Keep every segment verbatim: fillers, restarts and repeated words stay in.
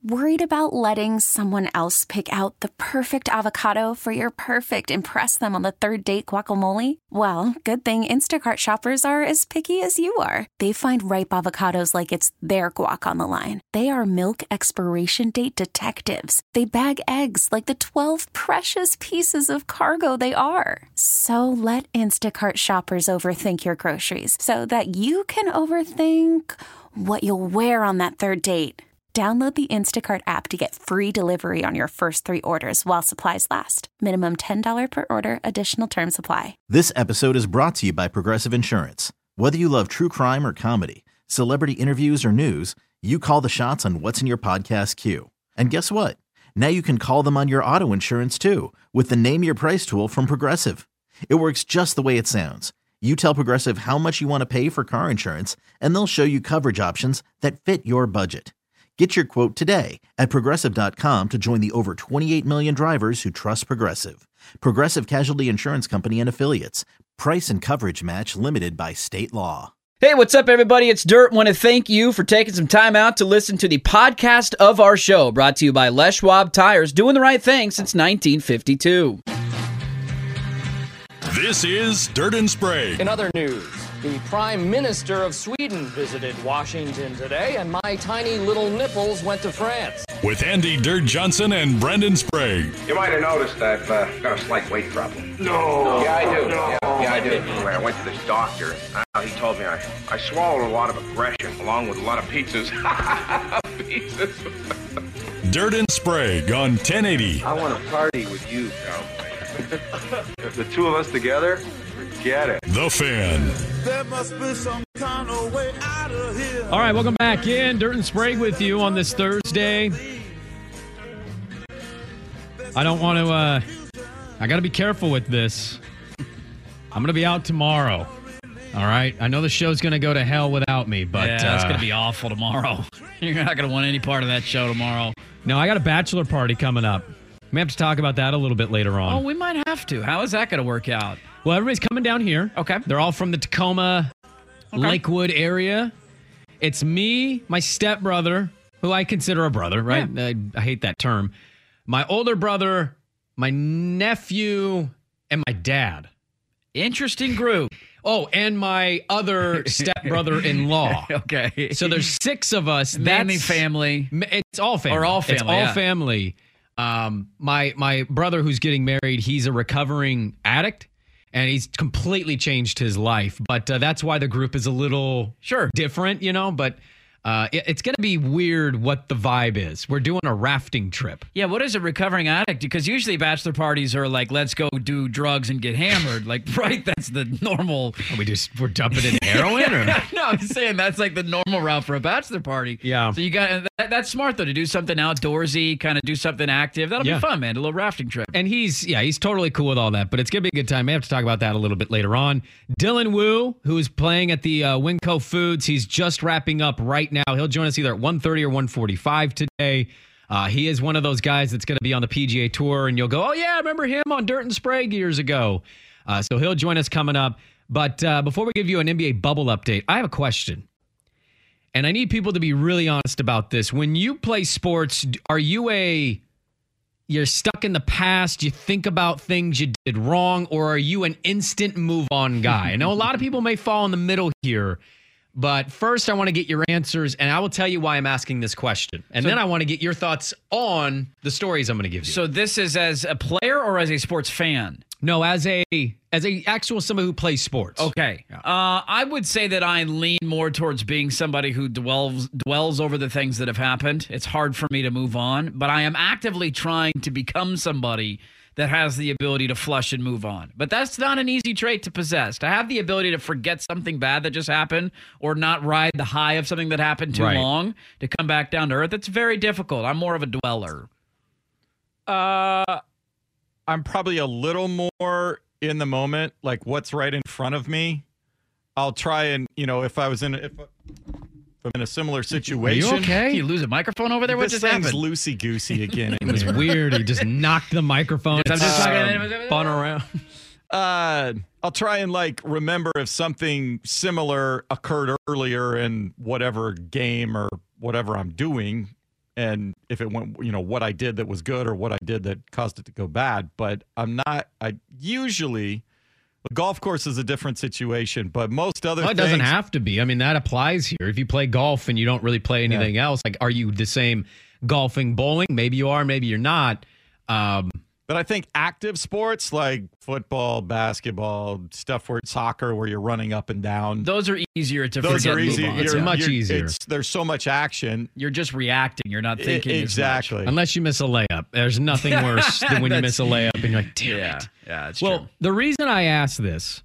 Worried about letting someone else pick out the perfect avocado for your perfect impress them on the third date guacamole? Well, good thing Instacart shoppers are as picky as you are. They find ripe avocados like it's their guac on the line. They are milk expiration date detectives. They bag eggs like the twelve precious pieces of cargo they are. So let Instacart shoppers overthink your groceries so that you can overthink what you'll wear on that third date. Download the Instacart app to get free delivery on your first three orders while supplies last. Minimum ten dollars per order. Additional terms apply. This episode is brought to you by Progressive Insurance. Whether you love true crime or comedy, celebrity interviews or news, you call the shots on what's in your podcast queue. And guess what? Now you can call them on your auto insurance too with the Name Your Price tool from Progressive. It works just the way it sounds. You tell Progressive how much you want to pay for car insurance, and they'll show you coverage options that fit your budget. Get your quote today at Progressive dot com to join the over twenty-eight million drivers who trust Progressive. Progressive Casualty Insurance Company and Affiliates. Price and coverage match limited by state law. Hey, what's up, everybody? It's Dirt. Want to thank you for taking some time out to listen to the podcast of our show, brought to you by Les Schwab Tires, doing the right thing since nineteen fifty-two. This is Dirt and Sprague. In other news, the Prime Minister of Sweden visited Washington today, and my tiny little nipples went to France. With Andy Dirt Johnson and Brendan Sprague. You might have noticed I've uh, got a slight weight problem. No. Yeah, I do. No. Yeah, yeah, I do. When I went to this doctor, uh, he told me I, I swallowed a lot of aggression along with a lot of pizzas. Pizzas. Dirt and Sprague on ten eighty. I want to party with you, cowboy. If the two of us together, forget it. The Fan. There must be some kind of way out of here. All right, welcome back in. Dirt and Sprague with you on this Thursday. I don't want to, uh, I got to be careful with this. I'm going to be out tomorrow. All right? I know the show's going to go to hell without me, but... Yeah, that's uh, going to be awful tomorrow. You're not going to want any part of that show tomorrow. No, I got a bachelor party coming up. We have to talk about that a little bit later on. Oh, we might have to. How is that going to work out? Well, everybody's coming down here. Okay. They're all from the Tacoma, okay. Lakewood area. It's me, my stepbrother, who I consider a brother, right? Yeah. I, I hate that term. My older brother, my nephew, and my dad. Interesting group. Oh, and my other stepbrother-in-law. Okay. So there's six of us. Mainly That's, family. It's all family. Or all family, It's all yeah. family. Um, my my brother who's getting married, he's a recovering addict, and he's completely changed his life. But uh, that's why the group is a little sure different, you know. But uh, it, it's going to be weird what the vibe is. We're doing a rafting trip. Yeah, what is a recovering addict? Because usually bachelor parties are like, let's go do drugs and get hammered. Like, right? That's the normal. Are we just we're dumping in heroin, or no? I'm saying that's like the normal route for a bachelor party. Yeah. So you got that, that's smart though to do something outdoorsy, kind of do something active. That'll Yeah. be fun, man. A little rafting trip. And he's, yeah, he's totally cool with all that, but it's going to be a good time. We have to talk about that a little bit later on. Dylan Wu, who is playing at the uh, Winco Foods, he's just wrapping up right now. He'll join us either at one thirty or one forty-five today. Uh, he is one of those guys that's going to be on the P G A Tour, and you'll go, oh, yeah, I remember him on Dirt and Sprague years ago. Uh, so he'll join us coming up. But uh, before we give you an N B A bubble update, I have a question. And I need people to be really honest about this. When you play sports, are you a... You're stuck in the past, you think about things you did wrong, or are you an instant move-on guy? I know a lot of people may fall in the middle here, but first I want to get your answers, and I will tell you why I'm asking this question. And So- then I want to get your thoughts on the stories I'm going to give you. So this is as a player or as a sports fan? No, as a as a actual somebody who plays sports. Okay. Uh, I would say that I lean more towards being somebody who dwells dwells over the things that have happened. It's hard for me to move on, but I am actively trying to become somebody that has the ability to flush and move on. But that's not an easy trait to possess. To have the ability to forget something bad that just happened or not ride the high of something that happened too Right. long to come back down to earth, it's very difficult. I'm more of a dweller. Uh, I'm probably a little more in the moment, like what's right in front of me. I'll try and, you know, if I was in, if, if I'm in a similar situation. Are you okay? You lose a microphone over there? What This just thing's happened? loosey-goosey again. It was weird. He just knocked the microphone. I'm just and talking- spun around. Uh, I'll try and like remember if something similar occurred earlier in whatever game or whatever I'm doing, and if it went, you know, what I did that was good or what I did that caused it to go bad. But I'm not, I usually, a golf course is a different situation, but most other well, it things. doesn't have to be. I mean, that applies here. If you play golf and you don't really play anything yeah. else, like, are you the same golfing, bowling? Maybe you are, maybe you're not. Um, But I think active sports like football, basketball, stuff where soccer, where you're running up and down. Those are easier to Those forget. are easy. It's much easier. It's, there's so much action. You're just reacting. You're not thinking. I, exactly. As much. Unless you miss a layup. There's nothing worse than when you miss a layup and you're like, damn yeah, it. Yeah, it's well, true. the reason I asked this,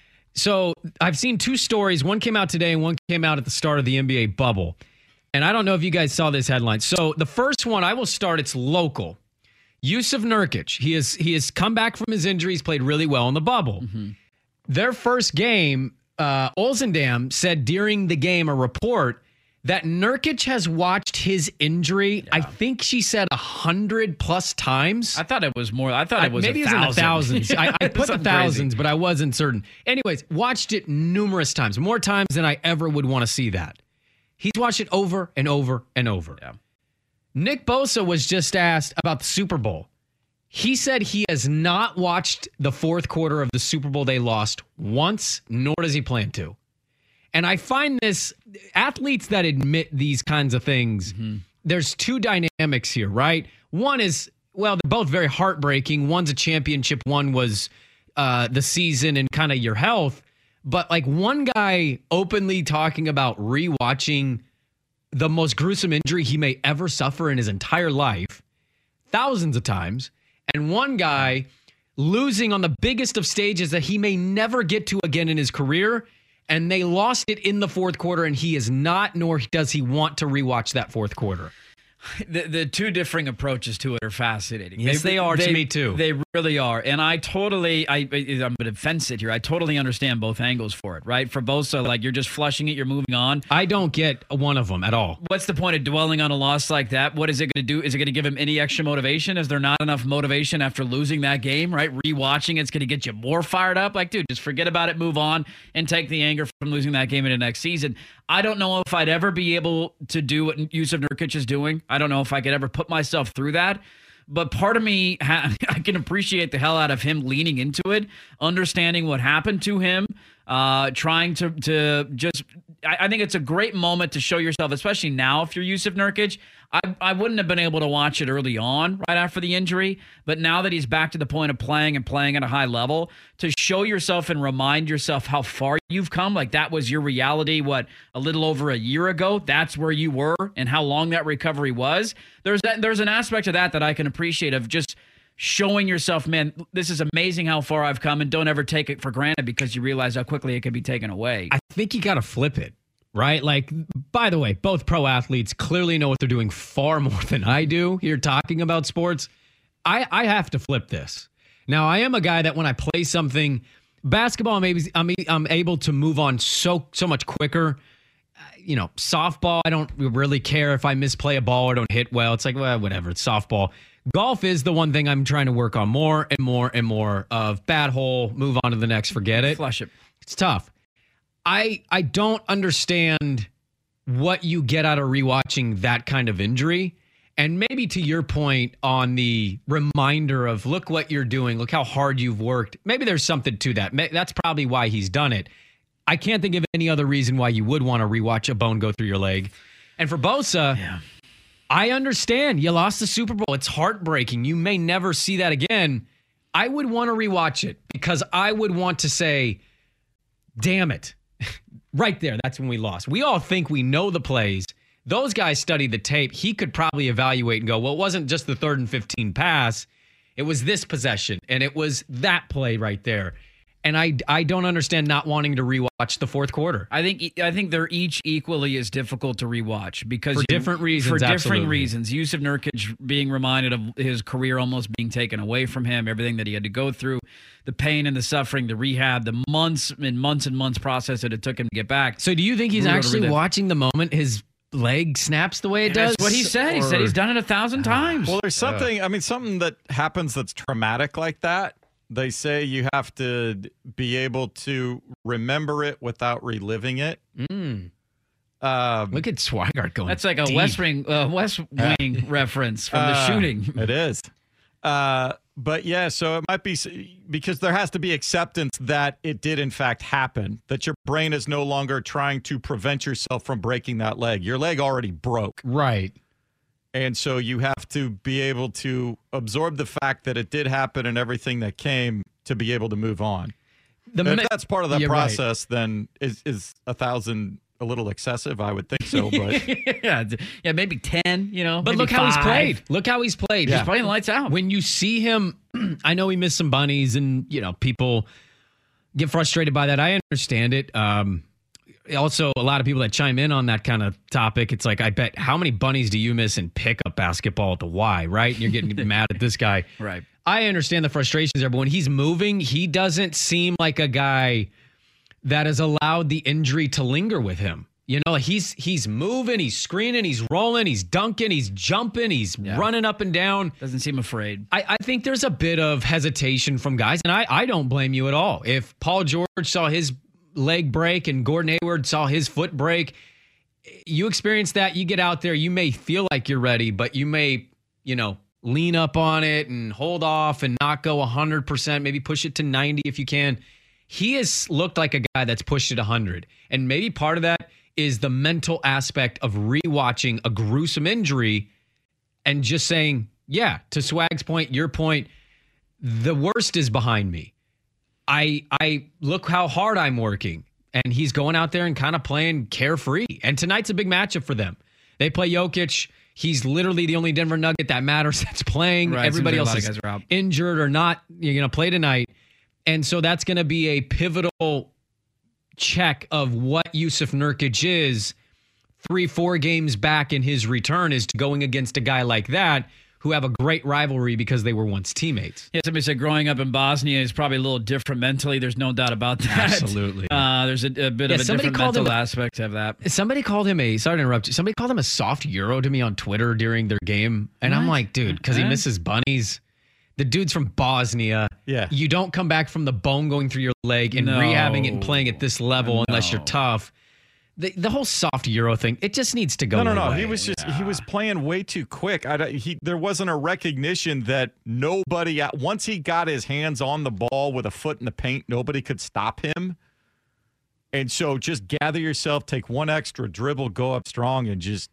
so I've seen two stories. One came out today and one came out at the start of the N B A bubble. And I don't know if you guys saw this headline. So the first one, I will start. It's local. Yusuf Nurkic, he has he has come back from his injury. He's played really well in the bubble. Mm-hmm. Their first game, uh, Olzendam said during the game, a report that Nurkic has watched his injury. Yeah. I think she said a hundred plus times. I thought it was more. I thought it was I, maybe a it was in the thousand. thousands. I, I put the thousands, crazy. But I wasn't certain. Anyways, watched it numerous times, more times than I ever would want to see that. He's watched it over and over and over. Yeah. Nick Bosa was just asked about the Super Bowl. He said he has not watched the fourth quarter of the Super Bowl they lost once, nor does he plan to. And I find this, athletes that admit these kinds of things, mm-hmm. there's two dynamics here, right? One is, well, they're both very heartbreaking. One's a championship, one was uh, the season and kind of your health. But like one guy openly talking about rewatching the most gruesome injury he may ever suffer in his entire life, thousands of times, and one guy losing on the biggest of stages that he may never get to again in his career, and they lost it in the fourth quarter, and he is not, nor does he want to rewatch that fourth quarter. The, the two differing approaches to it are fascinating. Yes, they, they are they, to me too. They really are. And I totally, I, I'm going to fence it here. I totally understand both angles for it, right? For Bosa, like you're just flushing it, you're moving on. I don't get one of them at all. What's the point of dwelling on a loss like that? What is it going to do? Is it going to give him any extra motivation? Is there not enough motivation after losing that game, right? Rewatching it's going to get you more fired up. Like, dude, just forget about it, move on, and take the anger from losing that game in the next season. I don't know if I'd ever be able to do what Yusuf Nurkic is doing. I don't know if I could ever put myself through that. But part of me, ha- I can appreciate the hell out of him leaning into it, understanding what happened to him, uh, trying to to just. I, I think it's a great moment to show yourself, especially now if you're Yusuf Nurkic. I, I wouldn't have been able to watch it early on, right after the injury. But now that he's back to the point of playing and playing at a high level, to show yourself and remind yourself how far you've come, like that was your reality, what, a little over a year ago? That's where you were and how long that recovery was. There's that, there's an aspect of that that I can appreciate of just showing yourself, man, this is amazing how far I've come, and don't ever take it for granted because you realize how quickly it can be taken away. I think you got to flip it. Right? Like, by the way, both pro athletes clearly know what they're doing far more than I do here talking about sports. I, I have to flip this. Now, I am a guy that when I play something, basketball, I'm able, I'm, I'm able to move on so so much quicker. Uh, you know, softball, I don't really care if I misplay a ball or don't hit well. It's like, well, whatever, it's softball. Golf is the one thing I'm trying to work on more and more and more of. Bad hole, move on to the next, forget it. Flush it. It's tough. I I don't understand what you get out of rewatching that kind of injury. And maybe to your point on the reminder of look what you're doing, look how hard you've worked. Maybe there's something to that. That's probably why he's done it. I can't think of any other reason why you would want to rewatch a bone go through your leg. And for Bosa, yeah. I understand. You lost the Super Bowl. It's heartbreaking. You may never see that again. I would want to rewatch it because I would want to say, damn it. Right there, that's when we lost. We all think we know the plays. Those guys studied the tape. He could probably evaluate and go, well, it wasn't just the third and fifteen pass. It was this possession, and it was that play right there. And I, I don't understand not wanting to rewatch the fourth quarter. I think I think they're each equally as difficult to rewatch because for you, different reasons. For different absolutely. reasons. Yusuf Nurkic being reminded of his career almost being taken away from him, everything that he had to go through, the pain and the suffering, the rehab, the months and months and months process that it took him to get back. So do you think he's actually watching the moment his leg snaps the way it does? That's what he said. Or... He said he's done it a thousand times. Well, there's something, I mean, something that happens that's traumatic like that. They say you have to be able to remember it without reliving it. Mm. Um, Look at Swigart going. That's like a deep. West Wing, uh, West Wing reference from the uh, shooting. It is. Uh, but yeah, so it might be because there has to be acceptance that it did in fact happen, that your brain is no longer trying to prevent yourself from breaking that leg. Your leg already broke. Right. And so you have to be able to absorb the fact that it did happen and everything that came to be able to move on. The if mi- that's part of the You're process, right. then is, is a thousand a little excessive? I would think so, but yeah, yeah, maybe ten. You know, but maybe look how he's five. played. Look how he's played. He's playing lights out. When you see him, I know he missed some bunnies, and you know people get frustrated by that. I understand it. Um, also, a lot of people that chime in on that kind of topic, it's like, I bet how many bunnies do you miss in pickup basketball at the Y, right? And you're getting mad at this guy, right? I understand the frustrations there, but when he's moving, he doesn't seem like a guy that has allowed the injury to linger with him. You know, he's he's moving, he's screening, he's rolling, he's dunking, he's jumping, he's yeah. running up and down. Doesn't seem afraid. I, I think there's a bit of hesitation from guys, and I, I don't blame you at all. If Paul George saw his leg break and Gordon Hayward saw his foot break, you experience that, you get out there, you may feel like you're ready, but you may, you know, lean up on it and hold off and not go one hundred percent, maybe push it to ninety if you can. He has looked like a guy that's pushed it one hundred. And maybe part of that is the mental aspect of rewatching a gruesome injury and just saying, yeah, to Swag's point, your point, the worst is behind me. I I look how hard I'm working. And he's going out there and kind of playing carefree. And tonight's a big matchup for them. They play Jokic. He's literally the only Denver Nugget that matters that's playing. Right, Everybody like else is injured or not. You're going to play tonight. And so that's going to be a pivotal check of what Yusuf Nurkic is three, four games back in his return, is going against a guy like that who have a great rivalry because they were once teammates. Yeah, somebody said growing up in Bosnia is probably a little different mentally. There's no doubt about that. Absolutely. Uh, there's a, a bit yeah, of a different mental a, aspect of that. Somebody called him a, sorry to interrupt you, somebody called him a soft Euro to me on Twitter during their game. And what? I'm like, dude, because he misses bunnies. The dude's from Bosnia. Yeah. You don't come back from the bone going through your leg and no. rehabbing it and playing at this level no. unless you're tough. The the whole soft Euro thing, it just needs to go. No, no, no. away. He was just yeah. he was playing way too quick. I, he there wasn't a recognition that nobody once he got his hands on the ball with a foot in the paint, nobody could stop him. And so just gather yourself, take one extra dribble, go up strong, and just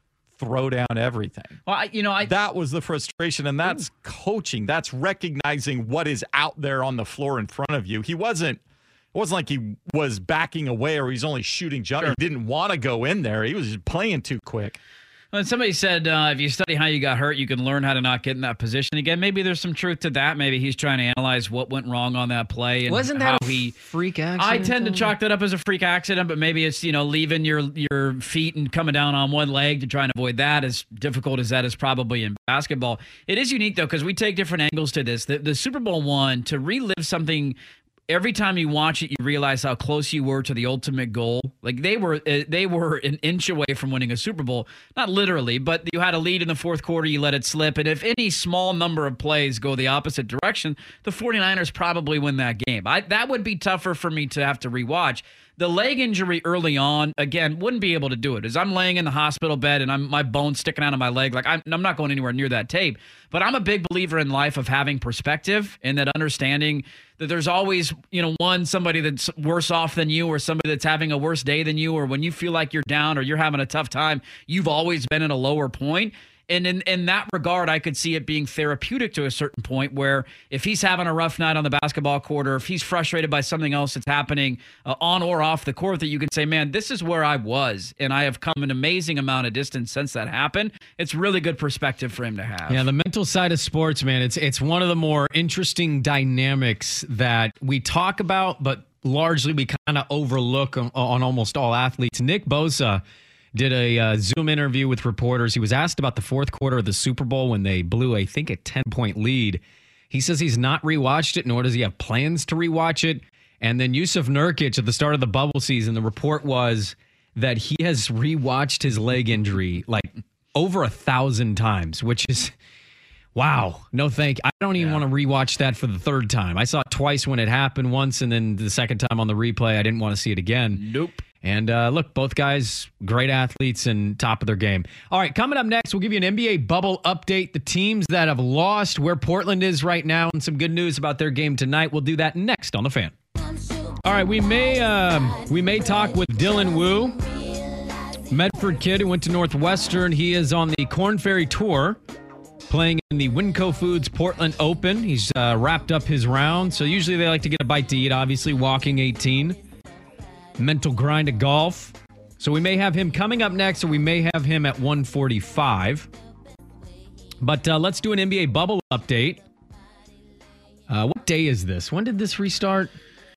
throw down everything. Well, I, you know, I, that was the frustration, and that's ooh. coaching. That's recognizing what is out there on the floor in front of you. He wasn't. It wasn't like he was backing away or he's only shooting jump. Sure. He didn't want to go in there. He was just playing too quick. When somebody said, uh, if you study how you got hurt, you can learn how to not get in that position again. Maybe there's some truth to that. Maybe he's trying to analyze what went wrong on that play. And Wasn't that how a he, freak accident? I tend to chalk that up as a freak accident, but maybe it's, you know, leaving your your feet and coming down on one leg to try and avoid that. As difficult as that is probably in basketball. It is unique, though, because we take different angles to this. The, the Super Bowl one, to relive something. Every time you watch it, you realize how close you were to the ultimate goal. Like they were, they were an inch away from winning a Super Bowl. Not literally, but you had a lead in the fourth quarter, you let it slip. And if any small number of plays go the opposite direction, the 49ers probably win that game. I, that would be tougher for me to have to rewatch. The leg injury early on, again, wouldn't be able to do it. As I'm laying in the hospital bed and I'm my bone's sticking out of my leg, like I'm, I'm not going anywhere near that tape. But I'm a big believer in life of having perspective and that understanding that there's always, you know, one, somebody that's worse off than you or somebody that's having a worse day than you, or when you feel like you're down or you're having a tough time, you've always been in a lower point. And in, in that regard, I could see it being therapeutic to a certain point where if he's having a rough night on the basketball court or if he's frustrated by something else that's happening uh, on or off the court, that you can say, man, this is where I was. And I have come an amazing amount of distance since that happened. It's really good perspective for him to have. Yeah, the mental side of sports, man, it's it's one of the more interesting dynamics that we talk about, but largely we kind of overlook on, on almost all athletes. Nick Bosa did a uh, Zoom interview with reporters. He was asked about the fourth quarter of the Super Bowl when they blew, I think, a ten-point lead. He says he's not rewatched it, nor does he have plans to rewatch it. And then Yusuf Nurkic at the start of the bubble season, the report was that he has rewatched his leg injury like over a thousand times, which is, wow, no thank you. I don't even yeah. want to rewatch that for the third time. I saw it twice when it happened once, and then the second time on the replay, I didn't want to see it again. Nope. And uh, look, both guys, great athletes and top of their game. All right, coming up next, we'll give you an N B A bubble update, the teams that have lost, where Portland is right now, and some good news about their game tonight. We'll do that next on The Fan. All right, we may uh, we may talk with Dylan Wu, Medford kid who went to Northwestern. He is on the Korn Ferry Tour, playing in the Winco Foods Portland Open. He's uh, wrapped up his round, so usually they like to get a bite to eat, obviously, walking eighteen. Mental grind of golf. So we may have him coming up next, or we may have him at one forty-five. But uh, let's do an N B A bubble update. Uh, what day is this? When did this restart?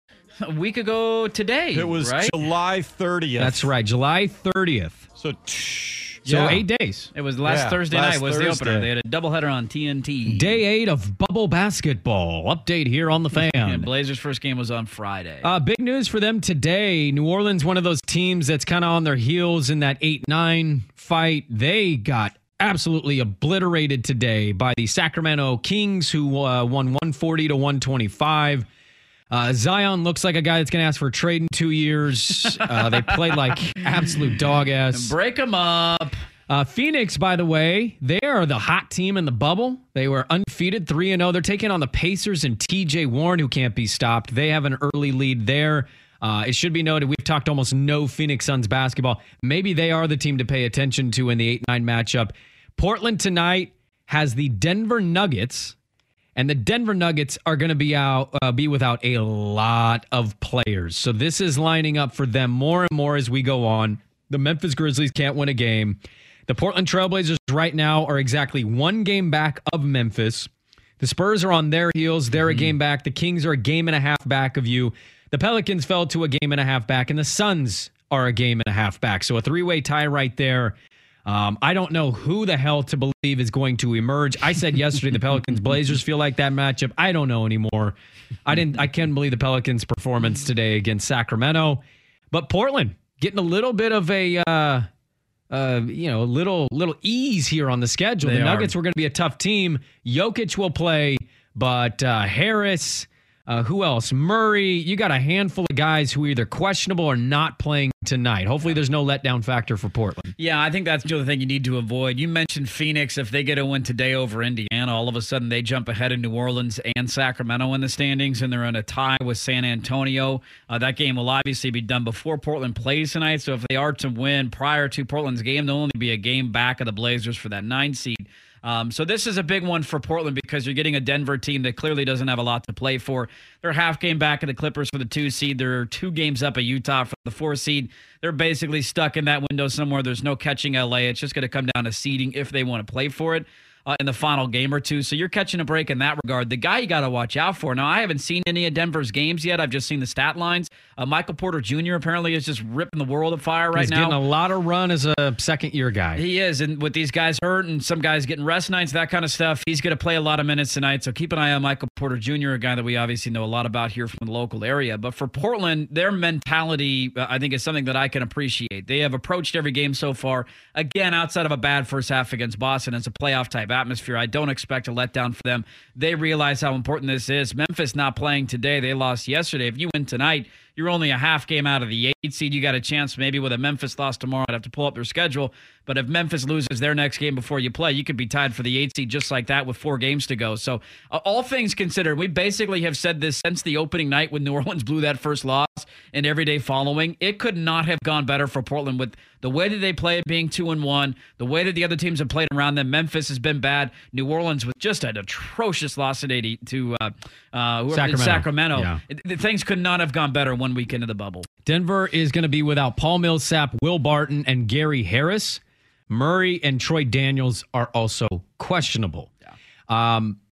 A week ago today. It was right? July thirtieth. That's right, July thirtieth. So, tsh, so yeah. eight days. It was last Yeah, Thursday last night was Thursday. the opener. They had a doubleheader on T N T. Day eight of bubble basketball. Update here on The Fan. And Blazers' first game was on Friday. Uh, big news for them today. New Orleans, one of those teams that's kind of on their heels in that eight nine fight. They got absolutely obliterated today by the Sacramento Kings, who uh, won one forty to one twenty-five. Uh, Zion looks like a guy that's going to ask for a trade in two years. Uh, they played like absolute dog ass. Break them up. Uh, Phoenix, by the way, they are the hot team in the bubble. They were undefeated, three and oh. They're taking on the Pacers and T J Warren, who can't be stopped. They have an early lead there. Uh, it should be noted, we've talked almost no Phoenix Suns basketball. Maybe they are the team to pay attention to in the eight nine matchup. Portland tonight has the Denver Nuggets, and the Denver Nuggets are going to be out, uh, be without a lot of players. So this is lining up for them more and more as we go on. The Memphis Grizzlies can't win a game. The Portland Trailblazers right now are exactly one game back of Memphis. The Spurs are on their heels. They're a game back. The Kings are a game and a half back of you. The Pelicans fell to a game and a half back, and the Suns are a game and a half back. So a three-way tie right there. Um, I don't know who the hell to believe is going to emerge. I said yesterday the Pelicans Blazers feel like that matchup. I don't know anymore. I didn't. I can't believe the Pelicans' performance today against Sacramento. But Portland getting a little bit of a, uh, uh, you know, a little little ease here on the schedule. They the Nuggets are. were going to be a tough team. Jokic will play, but uh, Harris. Uh, who else? Murray. You got a handful of guys who are either questionable or not playing tonight. Hopefully there's no letdown factor for Portland. Yeah, I think that's the other thing you need to avoid. You mentioned Phoenix. If they get a win today over Indiana, all of a sudden they jump ahead of New Orleans and Sacramento in the standings, and they're in a tie with San Antonio. Uh, that game will obviously be done before Portland plays tonight, so if they are to win prior to Portland's game, they'll only be a game back of the Blazers for that nine seed. Um, so this is a big one for Portland because you're getting a Denver team that clearly doesn't have a lot to play for. They're half game back of the Clippers for the two seed. They're two games up at Utah for the four seed. They're basically stuck in that window somewhere. There's no catching L A. It's just going to come down to seeding if they want to play for it uh, in the final game or two. So you're catching a break in that regard. The guy you got to watch out for. Now, I haven't seen any of Denver's games yet. I've just seen the stat lines. Uh, Michael Porter Junior apparently is just ripping the world of fire right He's now. getting a lot of run as a second-year guy. He is, and with these guys hurt and some guys getting rest nights, that kind of stuff, he's going to play a lot of minutes tonight. So keep an eye on Michael Porter Junior, a guy that we obviously know a lot about here from the local area. But for Portland, their mentality, uh, I think, is something that I can appreciate. They have approached every game so far, again, outside of a bad first half against Boston. It's a playoff-type atmosphere. I don't expect a letdown for them. They realize how important this is. Memphis not playing today. They lost yesterday. If you win tonight, you're only a half game out of the eight seed. You got a chance maybe with a Memphis loss tomorrow. I'd have to pull up their schedule. But if Memphis loses their next game before you play, you could be tied for the eight seed just like that with four games to go. So uh, all things considered, we basically have said this since the opening night when New Orleans blew that first loss and every day following. It could not have gone better for Portland with the way that they play it being two and one, the way that the other teams have played around them. Memphis has been bad. New Orleans with just an atrocious loss today to uh, uh, Sacramento. Sacramento. Yeah. It- the things could not have gone better one week into the bubble. Denver is going to be without Paul Millsap, Will Barton, and Gary Harris. Murray and Troy Daniels are also questionable. Yeah. Um,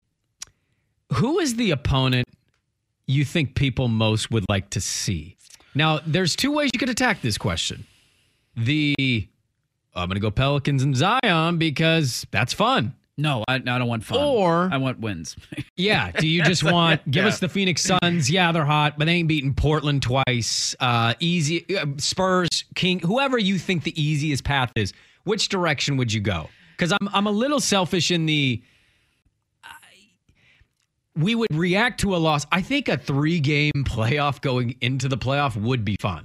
who is the opponent you think people most would like to see? Now, there's two ways you could attack this question. The, I'm going to go Pelicans and Zion because that's fun. No, I, I don't want fun. Or- I want wins. Yeah. Do you just want, give Yeah. us the Phoenix Suns. Yeah, they're hot, but they ain't beaten Portland twice. Uh, easy, uh, Spurs, King, whoever you think the easiest path is, which direction would you go? Because I'm, I'm a little selfish in the, I, we would react to a loss. I think a three game playoff going into the playoff would be fun.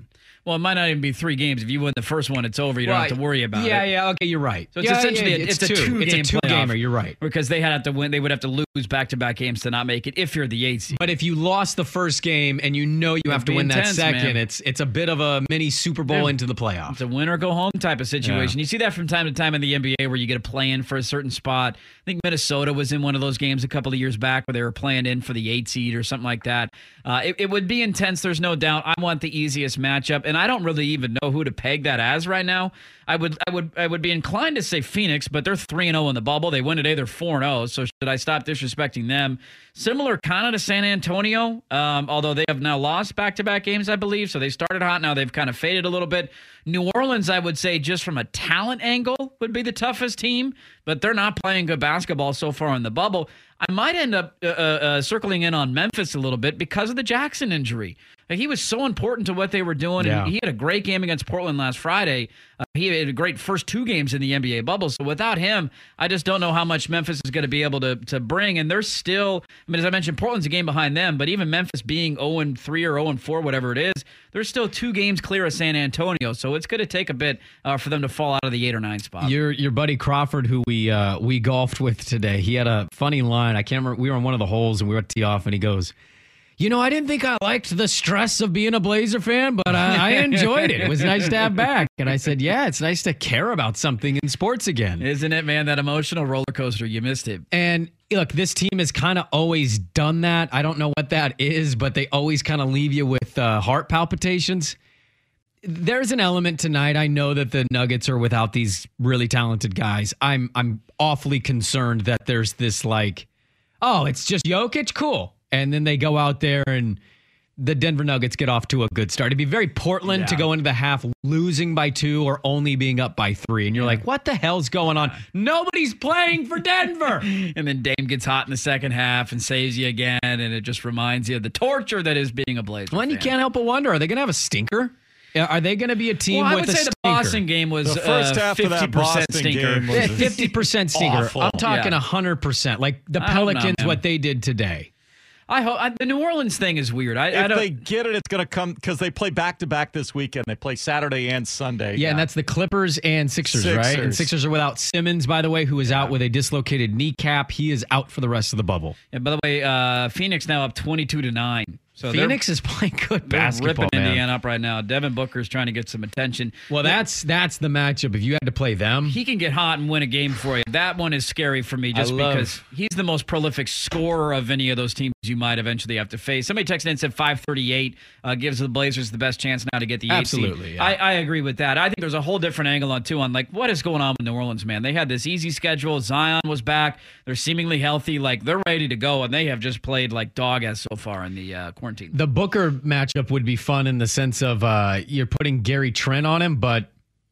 Well, it might not even be three games. If you win the first one, it's over. You don't Right. have to worry about yeah, it. Yeah, Okay, you're right. So it's Yeah, essentially yeah, a, it's, a two. two It's game a two playoff. gamer. You're right. Because they had to win. They would have to lose back to back games to not make it if you're the eighth seed. But if you lost the first game and you know you have to be win intense, that second, man. it's it's a bit of a mini Super Bowl Yeah. into the playoffs. It's a win or go home type of situation. Yeah. You see that from time to time in the N B A where you get a play in for a certain spot. I think Minnesota was in one of those games a couple of years back where they were playing in for the eight seed or something like that. Uh, it, it would be intense. There's no doubt. I want the easiest matchup, and I don't really even know who to peg that as right now. I would, I would, I would be inclined to say Phoenix, but they're three and zero in the bubble. They win today. They're four and zero. So should I stop disrespecting them? Similar kind of to San Antonio, um, although they have now lost back to back games, I believe. So they started hot. Now they've kind of faded a little bit. New Orleans, I would say, just from a talent angle, would be the toughest team, but they're not playing good basketball so far in the bubble. I might end up uh, uh, circling in on Memphis a little bit because of the Jackson injury. Like, he was so important to what they were doing, Yeah. and he had a great game against Portland last Friday. Uh, he had a great first two games in the N B A bubble. So without him, I just don't know how much Memphis is going to be able to to bring. And they're still, I mean, as I mentioned, Portland's a game behind them, but even Memphis being oh and three or oh and four, whatever it is, they're still two games clear of San Antonio. So it's going to take a bit uh, for them to fall out of the eight or nine spot. Your your buddy Crawford, who we uh, we golfed with today, he had a funny line. I can't remember. We were on one of the holes and we were at tee off, and he goes, "You know, I didn't think I liked the stress of being a Blazer fan, but I, I enjoyed it. It was nice to have back." And I said, "Yeah, it's nice to care about something in sports again." Isn't it, man? That emotional roller coaster. You missed it. And look, this team has kind of always done that. I don't know what that is, but they always kind of leave you with uh, heart palpitations. There's an element tonight. I know that the Nuggets are without these really talented guys. I'm I'm awfully concerned that there's this like, oh, it's just Jokic, cool. And then they go out there and the Denver Nuggets get off to a good start. It'd be very Portland Yeah. to go into the half losing by two or only being up by three. And you're like, what the hell's going on? Nobody's playing for Denver. And then Dame gets hot in the second half and saves you again, and it just reminds you of the torture that is being a Blazer Well, and you fan. can't help but wonder, are they going to have a stinker? Yeah, Are they going to be a team Well, I with would a say the stinker? Boston game was The first uh, half of that fifty percent Boston stinker. game was Yeah, fifty percent stinker. awful. I'm talking Yeah. one hundred percent. Like the I hope not, Pelicans, man. what they did today. I hope I, the New Orleans thing is weird. I, I If don't. they get it, it's going to come because they play back to back this weekend. They play Saturday and Sunday. Yeah, and that's the Clippers and Sixers, right? And Sixers. Sixers are without Simmons, by the way, who is out with a dislocated kneecap. He is out for the rest of the bubble. and by the way, uh, Phoenix now up twenty-two to nine. So they're- Phoenix is playing good they're basketball, ripping man. Indiana up right now. Devin Booker's trying to get some attention. Well, that's that's the matchup. If you had to play them, He can get hot and win a game for you. That one is scary for me just I love- because he's the most prolific scorer of any of those teams you might eventually have to face. Somebody texted in and said five thirty-eight uh, gives the Blazers the best chance now to get the eight seed. Absolutely, yeah. I, I agree with that. I think there's a whole different angle on too on like what is going on with New Orleans, man. They had this easy schedule. Zion was back. They're seemingly healthy. Like they're ready to go, and they have just played like dog ass so far in the uh, quarantine. the Booker matchup would be fun in the sense of uh, you're putting Gary Trent on him, but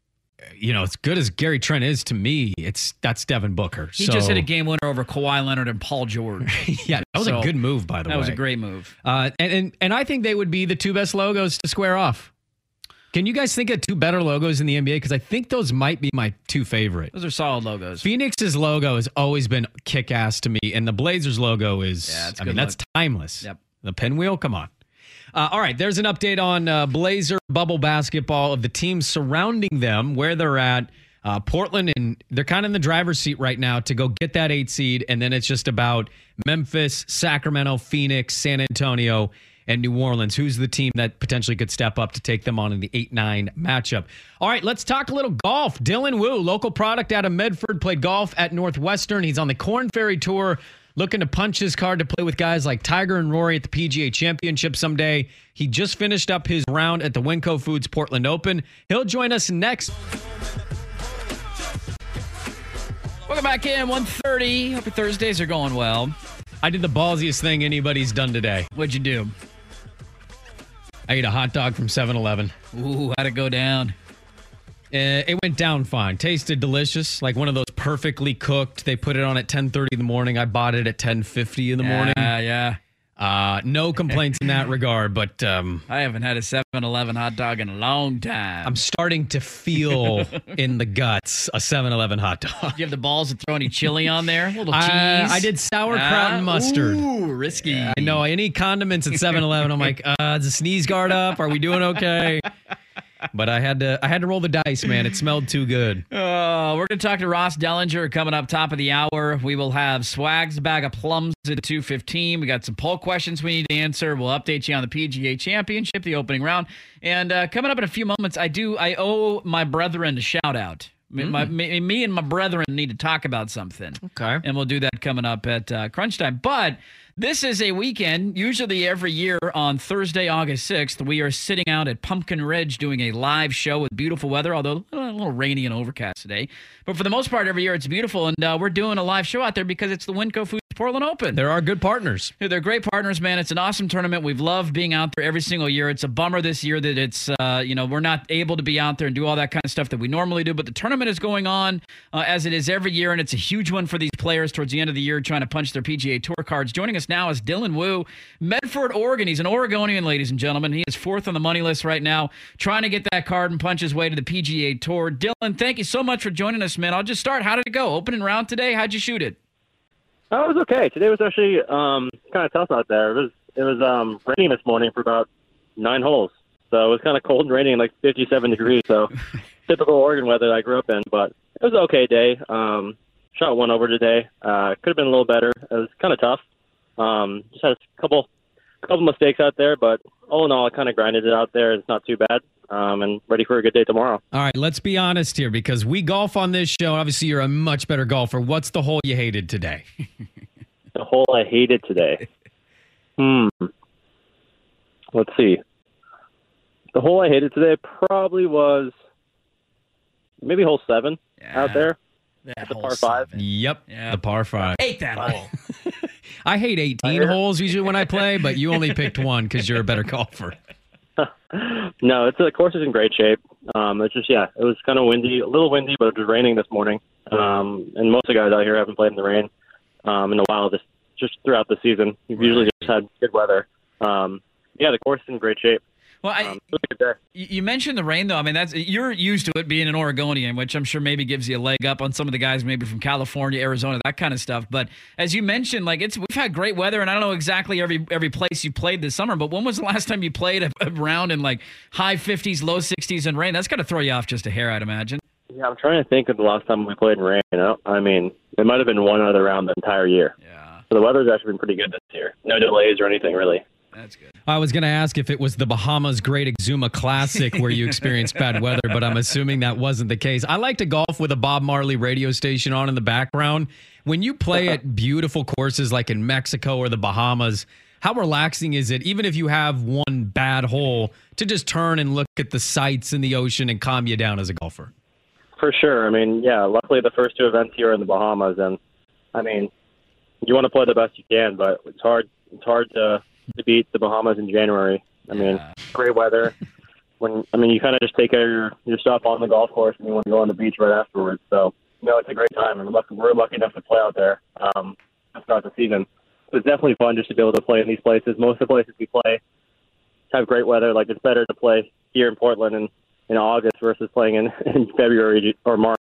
you know, as good as Gary Trent is to me, it's that's Devin Booker. He so, just hit a game winner over Kawhi Leonard and Paul George. Yeah, that was So, a good move, by the that way. was a great move. Uh, and, and and I think they would be the two best logos to square off. Can you guys think of two better logos in the N B A? Because I think those might be my two favorite. Those are solid logos. Phoenix's logo has always been kick-ass to me, and the Blazers logo is, Yeah, it's a I good mean, that's look. timeless. Yep. The pinwheel, come on. Uh, all right, there's an update on uh, Blazer bubble basketball of the teams surrounding them, where they're at. Uh, Portland, and they're kind of in the driver's seat right now to go get that eight seed, and then it's just about Memphis, Sacramento, Phoenix, San Antonio, and New Orleans. Who's the team that potentially could step up to take them on in the eight nine matchup? All right, let's talk a little golf. Dylan Wu, local product out of Medford, played golf at Northwestern. He's on the Korn Ferry Tour, looking to punch his card to play with guys like Tiger and Rory at the P G A Championship someday. He just finished up his round at the Winco Foods Portland Open. He'll join us next. Welcome back in, one thirty. Hope your Thursdays are going well. I did the ballsiest thing anybody's done today. What'd you do? I ate a hot dog from seven eleven. Ooh, how'd it go down? Uh, it went down fine. Tasted delicious, like one of those perfectly cooked. They put it on at ten thirty in the morning. I bought it at ten fifty in the morning. Yeah, yeah. Uh, no complaints in that regard, but um, I haven't had a seven eleven hot dog in a long time. I'm starting to feel in the guts a seven eleven hot dog. Do you have the balls to throw any chili on there? A little cheese? I, I did sauerkraut Ah, and mustard. Ooh, risky. I know any condiments at seven eleven. I'm like, uh, is the sneeze guard up? Are we doing okay? but I had to I had to roll the dice, man. It smelled too good. Uh, we're going to talk to Ross Dellinger coming up top of the hour. We will have Swag's bag of plums at two fifteen. We got some poll questions we need to answer. We'll update you on the P G A Championship, the opening round. And uh, coming up in a few moments, I do I owe my brethren a shout out. Mm. My, me, me and my brethren need to talk about something. Okay. And we'll do that coming up at uh, crunch time. But this is a weekend. Usually every year on Thursday, August sixth, we are sitting out at Pumpkin Ridge doing a live show with beautiful weather, although a little rainy and overcast today. But for the most part, every year it's beautiful. And uh, we're doing a live show out there because it's the Winco Foods Portland Open. There are good partners. They're great partners, man. It's an awesome tournament. We've loved being out there every single year. It's a bummer this year that it's, uh, you know, we're not able to be out there and do all that kind of stuff that we normally do. But the tournament is going on uh, as it is every year, and it's a huge one for these players towards the end of the year trying to punch their P G A Tour cards. Joining us now is Dylan Wu, Medford, Oregon. He's an Oregonian, ladies and gentlemen. He is fourth on the money list right now, trying to get that card and punch his way to the P G A Tour. Dylan, thank you so much for joining us, man. I'll just start. How did it go? Opening round today? How'd you shoot it? Oh, it was okay. Today was actually um, kind of tough out there. It was it was um, raining this morning for about nine holes, so it was kind of cold and raining, like fifty-seven degrees. So typical Oregon weather that I grew up in, but it was an okay day. Um, shot one over today. Uh, could have been a little better. It was kind of tough. Um, just had a couple couple mistakes out there, but all in all, I kind of grinded it out there. It's not too bad. Um, and ready for a good day tomorrow. All right, let's be honest here because we golf on this show. Obviously, you're a much better golfer. What's the hole you hated today? The hole I hated today. Hmm. Let's see. The hole I hated today probably was maybe hole seven yeah, out there. That the hole par five. seven. Yep, Yep. the par five. Hate that hole. I hate eighteen holes usually when I play, but you only picked one because you're a better golfer. No, it's the course is in great shape. Um, it's just yeah, it was kind of windy, a little windy, but it was raining this morning. Um, and most of the guys out here haven't played in the rain um, in a while. Just just throughout the season, we've right. usually just had good weather. Um, yeah, the course is in great shape. Well, I, um, it was a good day. You mentioned the rain, though. I mean, that's you're used to it being an Oregonian, which I'm sure maybe gives you a leg up on some of the guys maybe from California, Arizona, that kind of stuff. But as you mentioned, like it's we've had great weather, and I don't know exactly every every place you played this summer, but when was the last time you played a, a round in like high fifties, low sixties and rain? That's got to throw you off just a hair, I'd imagine. Yeah, I'm trying to think of the last time we played in rain. You know? I mean, it might have been one other round the entire year. Yeah. So the weather's actually been pretty good this year. No delays or anything, really. That's good. I was going to ask if it was the Bahamas Great Exuma Classic where you experienced bad weather, but I'm assuming that wasn't the case. I like to golf with a Bob Marley radio station on in the background. When you play at beautiful courses like in Mexico or the Bahamas, how relaxing is it, even if you have one bad hole, to just turn and look at the sights in the ocean and calm you down as a golfer? For sure. I mean, yeah, luckily the first two events here are in the Bahamas, and I mean, you want to play the best you can, but it's hard. It's hard to to beat the Bahamas in January. I mean, yeah. Great weather. When I mean, you kind of just take care of your, your stuff on the golf course, and you want to go on the beach right afterwards. So, you know, it's a great time, and we're lucky, we're lucky enough to play out there um, throughout the season. So it's definitely fun just to be able to play in these places. Most of the places we play have great weather. Like, it's better to play here in Portland in, in August versus playing in, in February or March.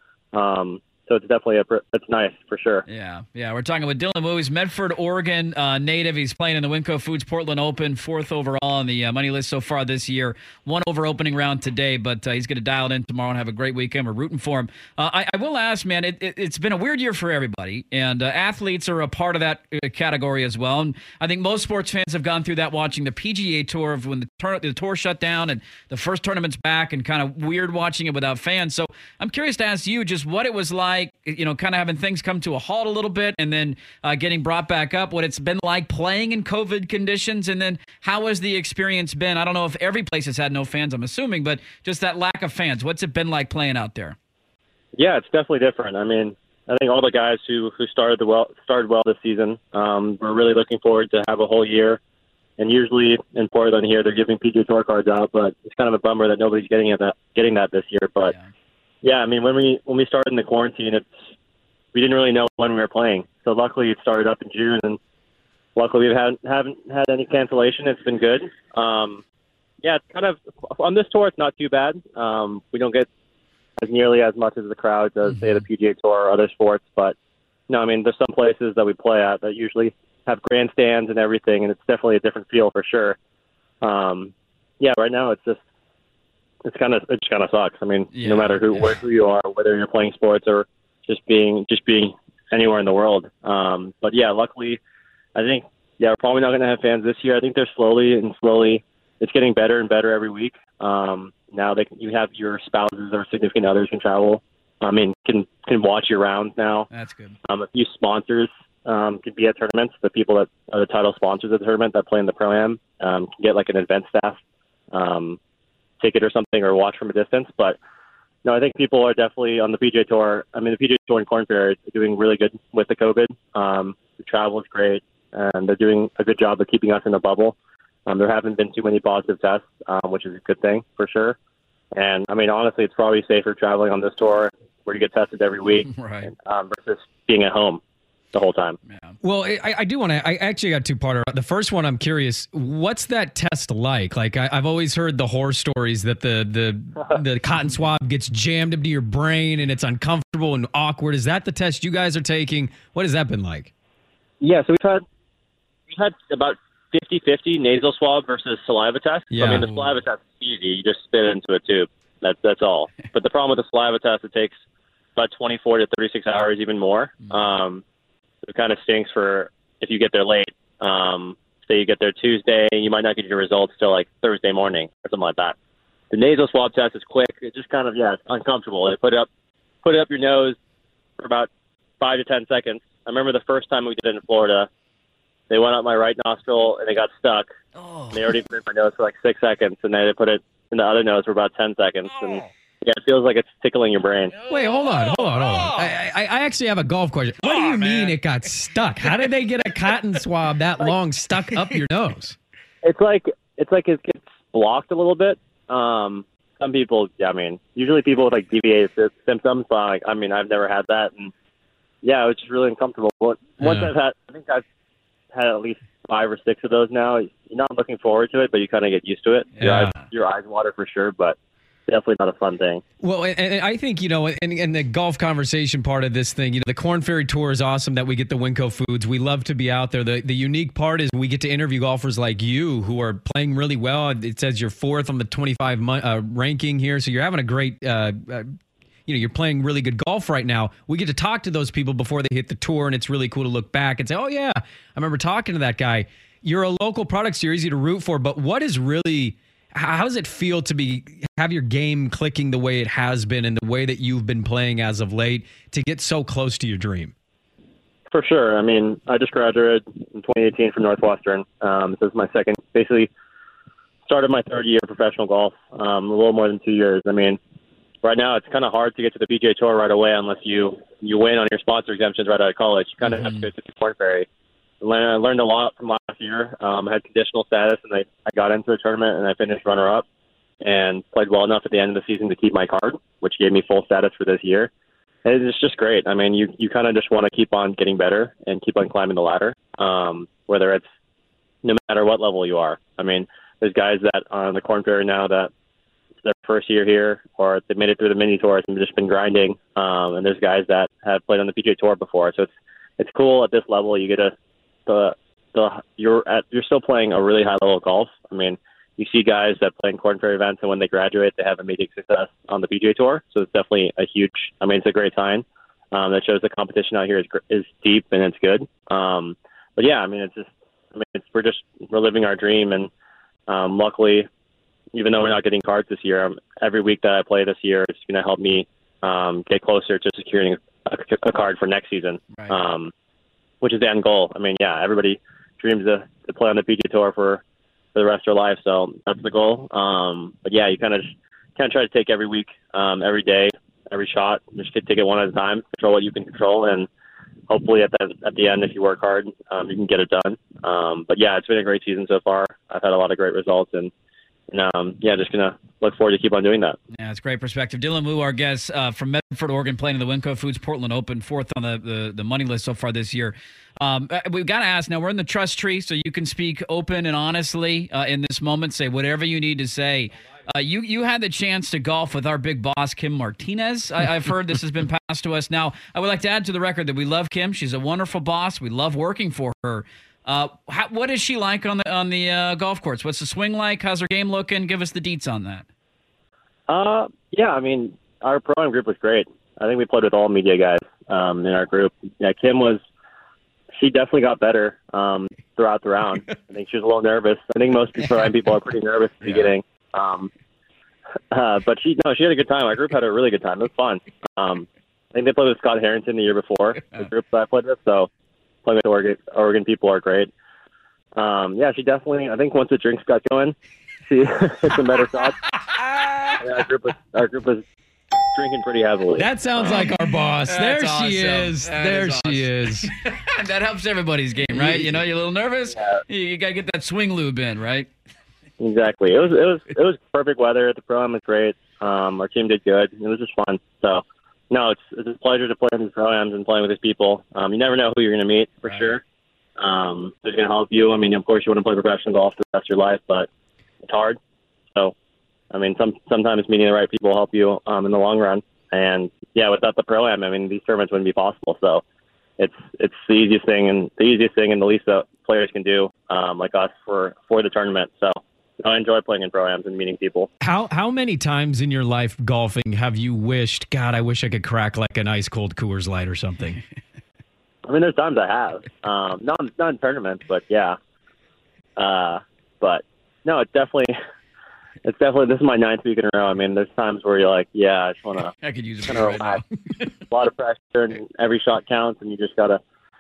Um, So it's definitely a, it's nice for sure. Yeah, yeah. We're talking with Dylan Wu. He's Medford, Oregon uh, native. He's playing in the Winco Foods Portland Open, fourth overall on the uh, money list so far this year. One over opening round today, but uh, he's going to dial it in tomorrow and have a great weekend. We're rooting for him. Uh, I, I will ask, man. It, it, it's been a weird year for everybody, and uh, athletes are a part of that uh, category as well. And I think most sports fans have gone through that watching the P G A Tour of when the, tur- the tour shut down and the first tournament's back, and kind of weird watching it without fans. So I'm curious to ask you just what it was like, you know, kind of having things come to a halt a little bit and then uh, getting brought back up, what it's been like playing in COVID conditions, and then how has the experience been? I don't know if every place has had no fans, I'm assuming, but just that lack of fans. What's it been like playing out there? Yeah, it's definitely different. I mean, I think all the guys who, who started the well started well this season, um, we're really looking forward to have a whole year. And usually in Portland here, they're giving P G A Tour cards out, but it's kind of a bummer that nobody's getting it that getting that this year. But yeah. yeah, I mean, when we when we started in the quarantine, it's we didn't really know when we were playing. So luckily it started up in June, and luckily we haven't, haven't had any cancellation. It's been good. Um, yeah, it's kind of, on this tour, it's not too bad. Um, we don't get as nearly as much as the crowds as, mm-hmm. say, the P G A Tour or other sports. But, no, I mean, there's some places that we play at that usually have grandstands and everything, and it's definitely a different feel for sure. Um, yeah, right now it's just it's kind of it just kind of sucks. I mean, Yeah. no matter who where, who you are, whether you're playing sports or just being just being anywhere in the world. Um, but yeah, luckily, I think yeah, we're probably not going to have fans this year. I think they're slowly and slowly, it's getting better and better every week. Um, now they can, you have your spouses or significant others can travel. I mean, can can watch your rounds now. That's good. Um, a few sponsors um, can be at tournaments. The people that are the title sponsors of the tournament that play in the Pro-Am um, can get like an event staff um, ticket or something or watch from a distance. But no, I think people are definitely on the P G A Tour. I mean, the P G A Tour and Korn Ferry are doing really good with the COVID. Um, the travel is great, and they're doing a good job of keeping us in a bubble. Um, there haven't been too many positive tests, um, which is a good thing for sure. And, I mean, honestly, it's probably safer traveling on this tour where you get tested every week Right. um, versus being at home the whole time. Well, I, I do want to. I actually got two parter. The first one, I'm curious. What's that test like? Like I, I've always heard the horror stories that the the the cotton swab gets jammed into your brain and it's uncomfortable and awkward. Is that the test you guys are taking? What has that been like? Yeah, so we've had we've had about fifty-fifty nasal swab versus saliva test. Yeah. I mean, the saliva test is easy. You just spit it into a tube. That's that's all. But the problem with the saliva test, it takes about twenty-four to thirty-six hours, even more. Um, it kind of stinks for if you get there late. Um, say you get there Tuesday, you might not get your results till like Thursday morning or something like that. The nasal swab test is quick. It's just kind of yeah, it's uncomfortable. They put it up, put it up your nose for about five to ten seconds. I remember the first time we did it in Florida. They went up my right nostril and they got stuck. Oh. They already put it in my nose for like six seconds, and then they put it in the other nose for about ten seconds. And yeah, it feels like it's tickling your brain. Wait, hold on, hold on, hold on. I, I, I actually have a golf question. What do you mean it got stuck? How did they get a cotton swab that long stuck up your nose? It's like it's like it gets blocked a little bit. Um, some people, yeah, I mean, usually people with like D V A sy- symptoms. But like, I mean, I've never had that, and yeah, it's just really uncomfortable. But once Yeah. I've had, I think I've had at least five or six of those now. You're not looking forward to it, but you kind of get used to it. Your, Yeah. eyes, your eyes water for sure, but definitely not a fun thing. Well, and, and I think, you know, and, and the golf conversation part of this thing, you know, the Korn Ferry Tour is awesome that we get the Winco Foods. We love to be out there. The the unique part is we get to interview golfers like you who are playing really well. It says you're fourth on the twenty-five mon- uh, ranking here. So you're having a great, uh, uh, you know, you're playing really good golf right now. We get to talk to those people before they hit the tour, and it's really cool to look back and say, oh, yeah, I remember talking to that guy. You're a local product, so you're easy to root for. But what is really... How does it feel to be have your game clicking the way it has been and the way that you've been playing as of late to get so close to your dream? For sure. I mean, I just graduated in twenty eighteen from Northwestern. Um, this is my second, basically started my third year of professional golf, um, a little more than two years. I mean, right now it's kind of hard to get to the P G A Tour right away unless you, you win on your sponsor exemptions right out of college. You kind of Mm-hmm. have to go to the Korn Ferry. I learned a lot from last year. Um, I had conditional status, and I, I got into a tournament, and I finished runner-up and played well enough at the end of the season to keep my card, which gave me full status for this year. And it's just great. I mean, you, you kind of just want to keep on getting better and keep on climbing the ladder, um, whether it's no matter what level you are. I mean, there's guys that are on the Korn Ferry now that it's their first year here, or they made it through the mini tours and just been grinding. Um, and there's guys that have played on the P G A Tour before. So it's it's cool at this level. You get to the the you're at you're still playing a really high level of golf. I mean, you see guys that play in Korn Ferry events, and when they graduate, they have immediate success on the P G A Tour. So it's definitely a huge. I mean, it's a great sign. Um, that shows the competition out here is gr- is deep and it's good. Um, but yeah, I mean, it's just. I mean, it's, we're just we're living our dream, and um, luckily, even though we're not getting cards this year, um, every week that I play this year is going to help me um, get closer to securing a, a card for next season. Right. Um, which is the end goal. I mean, yeah, everybody dreams to, to play on the P G A Tour for, for the rest of their life, so that's the goal. Um, but yeah, you kind of kind of try to take every week, um, every day, every shot, just take it one at a time, control what you can control, and hopefully at the at the end, if you work hard, um, you can get it done. Um, but yeah, it's been a great season so far. I've had a lot of great results, and, and um, yeah, just gonna look forward to keep on doing that. Yeah, it's great perspective. Dylan Wu, our guest uh, from Medford, Oregon, playing in the Winco Foods Portland Open, fourth on the, the, the money list so far this year. Um, we've got to ask now, we're in the trust tree, so you can speak open and honestly uh, in this moment, say whatever you need to say. Uh, you, you had the chance to golf with our big boss, Kim Martinez. I, I've heard this has been passed to us. Now, I would like to add to the record that we love Kim. She's a wonderful boss. We love working for her. Uh, how, what is she like on the on the uh, golf course? What's the swing like? How's her game looking? Give us the deets on that. Uh, yeah, I mean, our pro-am group was great. I think we played with all media guys um, in our group. Yeah, Kim was, she definitely got better um, throughout the round. I think she was a little nervous. I think most pro-am people are pretty nervous at the yeah. beginning. Um, uh, but she, no, she had a good time. Our group had a really good time. It was fun. Um, I think they played with Scott Harrington the year before, the group that I played with. So playing with Oregon, Oregon people are great. Um, yeah, she definitely, I think once the drinks got going, she hit some better shots. Yeah, our group was, our group was drinking pretty heavily. That sounds like our boss. There she awesome. is. That there is she is. That helps everybody's game, right? You know, you're a little nervous. Yeah. You, you got to get that swing lube in, right? Exactly. It was it was it was perfect weather. The pro-am was great. Um, our team did good. It was just fun. So, no, it's it's a pleasure to play in these pro-ams and playing with these people. Um, you never know who you're going to meet for right. sure. Um, they're going to help you. I mean, of course, you want to play professional golf the rest of your life, but it's hard. So, I mean, some sometimes meeting the right people will help you um, in the long run. And yeah, without the pro-am, I mean, these tournaments wouldn't be possible. So, it's it's the easiest thing and the easiest thing and the least that players can do, um, like us, for for the tournament. So. I enjoy playing in pro-ams and meeting people. How how many times in your life golfing have you wished, God, I wish I could crack like an ice cold Coors Light or something? I mean, there's times I have. Um, not not in tournaments, but yeah. Uh, but no, it's definitely it's definitely this is my ninth week in a row. I mean, there's times where you're like, yeah, I just want to. I could use a kind of right relax. A lot of pressure, and every shot counts, and you just gotta.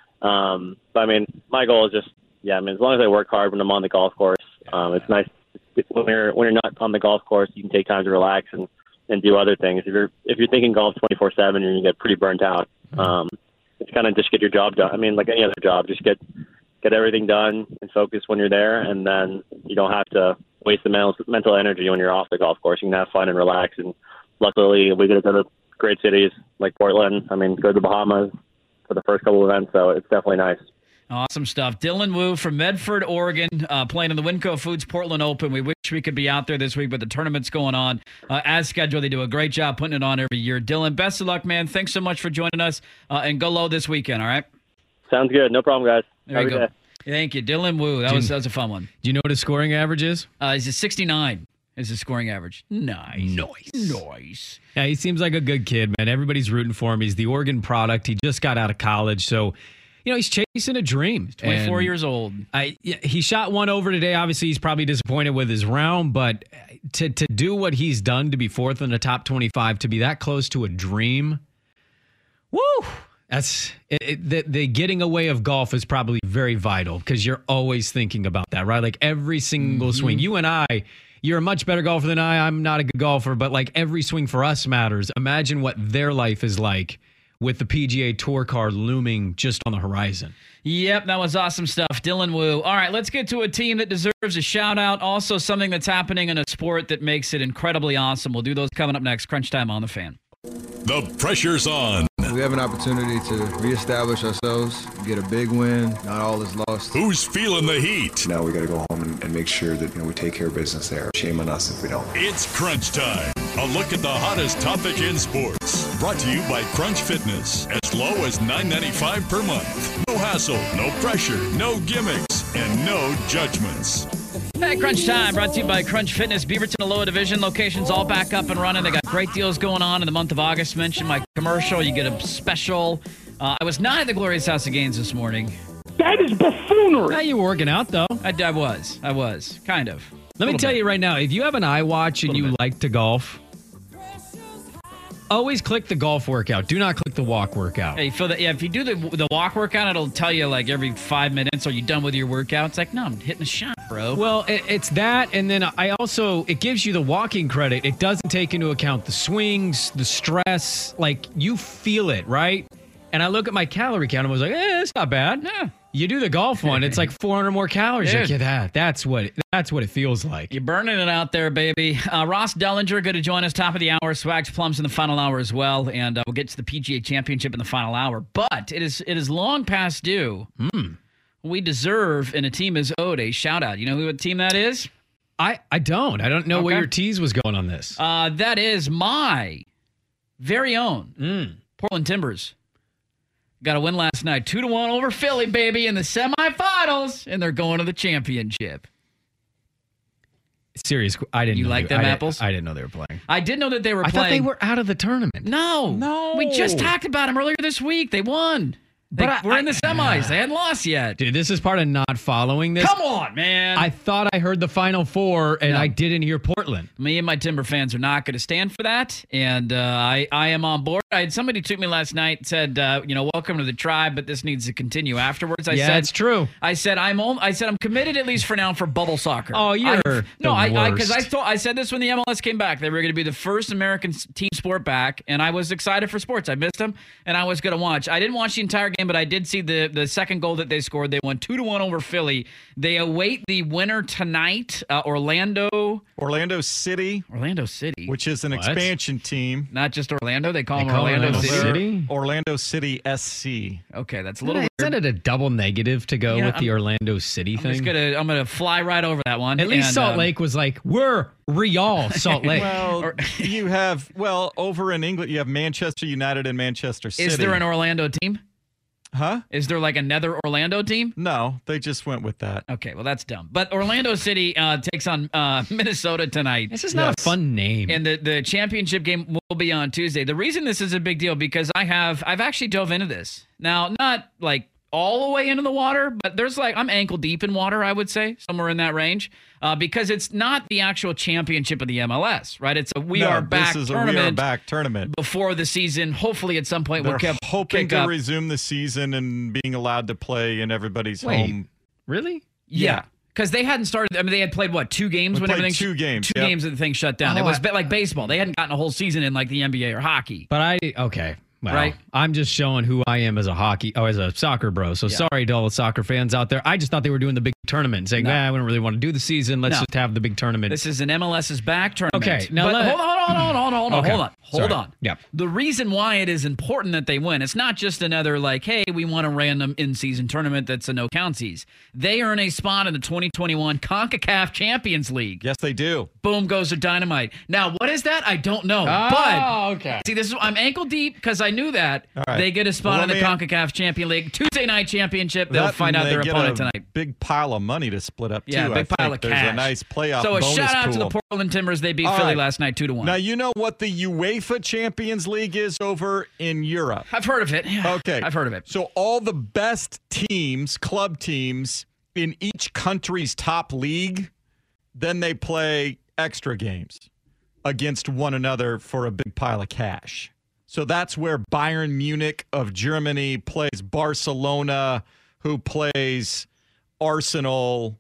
Um, but I mean, my goal is just yeah. I mean, as long as I work hard when I'm on the golf course, um, it's nice. When you're when you're not on the golf course, you can take time to relax and, and do other things. If you're if you're thinking golf twenty-four seven, you're gonna get pretty burnt out. Um, it's kind of just get your job done. I mean, like any other job, just get get everything done and focus when you're there, and then you don't have to waste the mental mental energy when you're off the golf course. You can have fun and relax. And luckily, we get to go to great cities like Portland. I mean, go to the Bahamas for the first couple of events, so it's definitely nice. Awesome stuff. Dylan Wu from Medford, Oregon, uh, playing in the Winco Foods Portland Open. We wish we could be out there this week, but the tournament's going on uh, as scheduled. They do a great job putting it on every year. Dylan, best of luck, man. Thanks so much for joining us, uh, and go low this weekend, all right? Sounds good. No problem, guys. There you go. Day. Thank you. Dylan Wu. That was, that was a fun one. Do you know what his scoring average is? Uh, he's a sixty-nine is his scoring average. Nice. Nice. Nice. Yeah, he seems like a good kid, man. Everybody's rooting for him. He's the Oregon product. He just got out of college, so... You know, he's chasing a dream. He's twenty-four and years old. I yeah, he shot one over today. Obviously, he's probably disappointed with his round, but to to do what he's done, to be fourth in the top twenty-five, to be that close to a dream, woo! That's it, it, the, the getting away of golf is probably very vital because you're always thinking about that, right? Like every single mm-hmm. swing. You and I, you're a much better golfer than I. I'm not a good golfer, but like every swing for us matters. Imagine what their life is like with the P G A Tour card looming just on the horizon. Yep, that was awesome stuff. Dylan Wu. All right, let's get to a team that deserves a shout-out. Also something that's happening in a sport that makes it incredibly awesome. We'll do those coming up next. Crunch Time on the Fan. The pressure's on. We have an opportunity to reestablish ourselves, get a big win. Not all is lost. Who's feeling the heat? Now we got to go home and, and make sure that you know we take care of business there. Shame on us if we don't. It's Crunch Time. A look at the hottest topic in sports. Brought to you by Crunch Fitness. As low as nine ninety-five per month. No hassle, no pressure, no gimmicks, and no judgments. Hey, Crunch Time, brought to you by Crunch Fitness. Beaverton, Aloha Division locations all back up and running. They got great deals going on in the month of August. Mention my commercial. You get a special. Uh, I was not at the Glorious House of Gains this morning. That is buffoonery. Now you were working out, though. I, I was. I was. Kind of. Let me tell bit. you right now, if you have an iWatch and you bit. like to golf, always click the golf workout. Do not click the walk workout. Hey, you feel that? Yeah, if you do the the walk workout, it'll tell you like every five minutes, are you done with your workout? It's like, no, I'm hitting a shot, bro. Well, it, it's that, and then I also, it gives you the walking credit. It doesn't take into account the swings, the stress. Like, you feel it, right? And I look at my calorie count and was like, eh, it's not bad. Yeah. You do the golf one, it's like four hundred more calories. Like, yeah, that, that's what that's what it feels like. You're burning it out there, baby. Uh, Ross Dellinger, good to join us, top of the hour. Swags Plums in the final hour as well, and uh, we'll get to the P G A Championship in the final hour. But it is it is long past due. Mm. We deserve, and a team is owed, a shout-out. You know who what team that is? I, I don't. I don't know okay. where your tease was going on this. Uh, that is my very own mm. Portland Timbers. Got a win last night, two to one over Philly, baby, in the semifinals, and they're going to the championship. Serious. I didn't You know like they, them I apples? Didn't, I didn't know they were playing. I did know that they were I playing. thought they were out of the tournament. No. No. We just talked about them earlier this week. They won. They, But I- we're in the I- semis. They hadn't lost yet. Dude, this is part of not following this. Come on, man. I thought I heard the Final Four, and No. I didn't hear Portland. Me and my Timber fans are not going to stand for that, and uh, I I am on board. I had somebody tweet me last night said, uh, you know, welcome to the tribe, but this needs to continue afterwards. I Yeah, said, it's true. I said I'm on, I said I'm committed at least for now for bubble soccer. Oh, you're I, the no, I because I, worst. thought I said this when the M L S came back. They were going to be the first American s- team sport back, and I was excited for sports. I missed them, and I was going to watch. I didn't watch the entire game, but I did see the the second goal that they scored. They won two to one over Philly. They await the winner tonight, uh, Orlando. Orlando City, Orlando City, which is an What? expansion team. not just Orlando. They call They them call Orlando, Orlando City. City? Orlando City S C. Okay, that's a little Isn't weird. it a double negative to go Yeah, with the I'm- Orlando City I'm thing? just gonna I'm gonna fly right over that one. At least and, Salt um, Lake was like, we're Real Salt Lake. Well, Or- you have, well, over in England, you have Manchester United and Manchester City. Is there an Orlando team? Huh? Is there like another Orlando team? No, they just went with that. Okay, well that's dumb. But Orlando City uh, takes on uh, Minnesota tonight. This is not Yes. a fun name. And the, the championship game will be on Tuesday. The reason this is a big deal because I have I've actually dove into this. Now, not like all the way into the water, but there's like I'm ankle deep in water, I would say, somewhere in that range. Uh, because it's not the actual championship of the M L S, right? It's a we No, are back this is a tournament We Are Back tournament. before the season. Hopefully at some point They're we'll keep hoping kick to up. resume the season and being allowed to play in everybody's Wait. home. Really? Yeah. Because they hadn't started. I mean, they had played what two games We when played everything two games, two yep. games and the thing shut down. Oh, it was I- a bit like baseball. They hadn't gotten a whole season in like the N B A or hockey. But I, okay. Well, Right. I'm just showing who I am as a hockey, oh, as a soccer bro. So Yeah. sorry to all the soccer fans out there. I just thought they were doing the big tournament and saying, No. nah, we don't really want to do the season. Let's No. just have the big tournament. This is an M L S's back tournament. Okay, now but let- hold on, hold on, hold on, hold on, hold on, Okay. hold on, hold Sorry. on. Yep. The reason why it is important that they win, it's not just another like, hey, we want a random in-season tournament that's a no-counties. They earn a spot in the twenty twenty-one CONCACAF Champions League. Yes, they do. Boom goes to dynamite. Now, what is that? I don't know. Oh, but okay. see, this is I'm ankle deep because I knew that All right. they get a spot Well, in the let me- CONCACAF Champion League Tuesday night championship. They'll That find and out they their get opponent a tonight. Big pile of money to split up, Yeah, too. big I pile think of There's cash. a nice playoff So a bonus shout out to the pool. Portland Timbers. They beat All Philly right. last night two to one. Now, you know what the UEFA Champions League is over in Europe. I've heard of it. Yeah, Okay. I've heard of it. So all the best teams, club teams in each country's top league, then they play extra games against one another for a big pile of cash. So that's where Bayern Munich of Germany plays Barcelona, who plays Arsenal.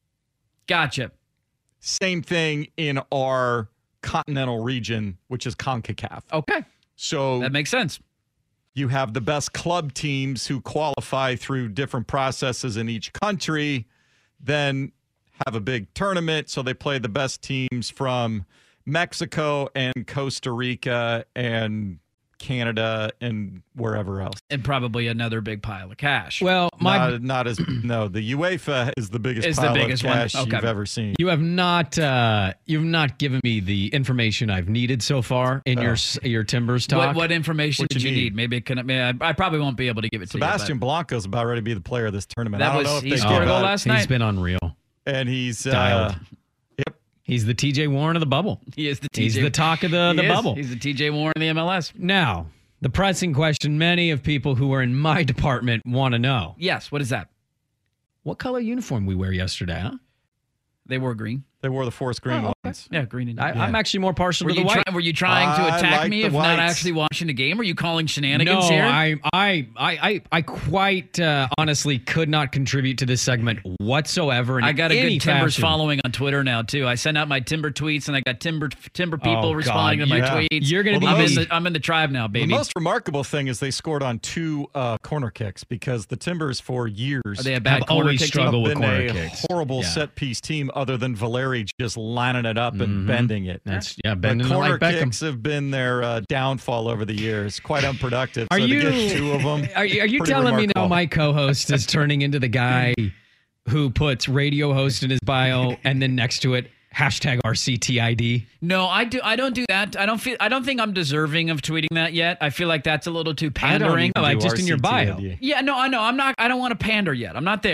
Gotcha. Same thing in our continental region, which is CONCACAF. Okay. So That makes sense. you have the best club teams who qualify through different processes in each country, then have a big tournament. So they play the best teams from Mexico and Costa Rica and Canada and wherever else. And probably another big pile of cash. Well, my Not, not as no. The UEFA is the biggest Is the pile biggest of one. cash Okay. you've ever seen. you have not uh, you've not given me the information I've needed so far in your s your Timbers talk. what, what information What did you you need? need? Maybe it can. I, mean, I, I probably won't be able to give it to Sebastian you. Blanco's about ready to be the player of this tournament. That I don't was- know if he they scored give a goal out- last He's night. been unreal. and he's Dialed. uh, yep. He's the T J Warren of the bubble. But he is the T J. He's the talk of the, He the is. bubble. He's the T J Warren of the M L S. Now, the pressing question many of people who are in my department want to know. Yes. What is that? What color uniform we wear yesterday, huh? They wore green. They wore the forest green Oh, ones. Yeah, green and I, I'm actually more partial Were to the you, white. try, were you trying to I attack like me the if not whites. actually watching the game? Were you calling shenanigans No, here? I, I, I, I, I quite uh, honestly could not contribute to this segment whatsoever. In I got a any good Timbers fashion. following on Twitter now too. I send out my Timber tweets and I got Timber Timber people Oh, responding God. to my Yeah. tweets. You're gonna Well, I'm the in most- the I'm in the tribe now, The baby. most remarkable thing is they scored on two uh, corner kicks because the Timbers for years Are they a bad Have corner always kick team? struggled with been corner a kicks. horrible Yeah. set piece team other than Valeri just lining it up and Mhm. bending it. That's yeah, But bending it corner like Beckham. kicks have been their uh, downfall over the years. Quite unproductive. Are so you to get two of them? Are, you- are you pretty telling me now remarkable. my co-host is turning into the guy who puts radio host in his bio and then next to it hashtag R C T I D? No, I do. I don't do that. I don't feel. I don't think I'm deserving of tweeting that yet. I feel like that's a little too I don't pandering. even like do just in your bio. R C T I D. Yeah, no, I know. I'm not. I don't want to pander yet. I'm not there.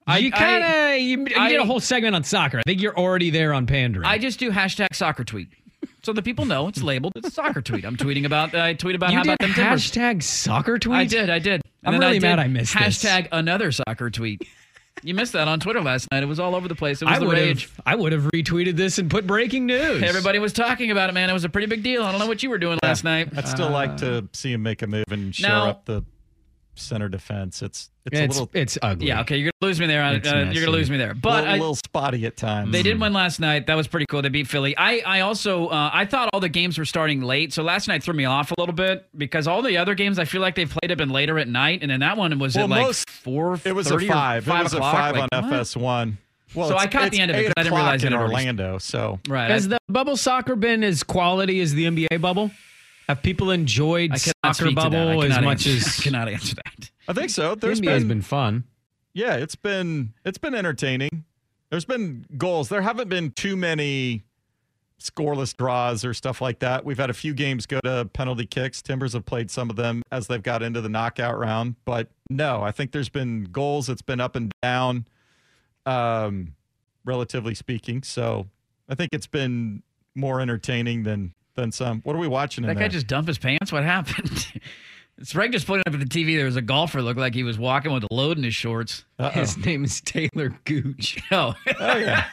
I, you kind I- of you, you I- did a whole segment on soccer. I think you're already there on pandering. I just do hashtag soccer tweet. So the people know it's labeled. It's a soccer tweet. I'm tweeting about. I tweet about you how did about them Timbers. hashtag soccer tweet. I did. I did. I'm And then really I did mad I missed this. hashtag another soccer tweet. You missed that on Twitter last night. It was all over the place. It was I the would rage. have. I would have retweeted this and put breaking news. Everybody was talking about it, man. It was a pretty big deal. I don't know what you were doing last night. I'd still like to see him make a move and shore Now- up the center defense. It's it's, It's a little it's ugly. Yeah, okay, you're gonna lose me there. Uh, It's you're messy. gonna lose me there. But little, I, little spotty at times. they did win last night. That was pretty cool. They beat Philly. I, I also uh, I thought all the games were starting late, so last night threw me off a little bit because all the other games I feel like they played have been later at night, and then that one was Well, at like most- four. It was a five. five it was o'clock. a five Like, on what? F S one. Well, So it's- I caught it's the end of it, eight but I didn't o'clock realize it in had already- Orlando. So Right. Has I, the bubble soccer been as quality as the N B A bubble? Have people enjoyed I cannot soccer speak to that. I bubble as cannot much answer- as I cannot answer that. I think so. the There's N B A has been, been fun? yeah, it's been it's been entertaining. There's been goals. There haven't been too many scoreless draws or stuff like that. We've had a few games go to penalty kicks. Timbers have played some of them as they've got into the knockout round. But no, I think there's been goals. It's been up and down, um, relatively speaking. So I think it's been more entertaining than than some. What are we watching in That guy there? just dumped his pants. What happened? Sprague just put it up at the T V. There was a golfer looked like he was walking with a load in his shorts. Uh-oh. His name is Taylor Gooch. Oh, Oh, yeah.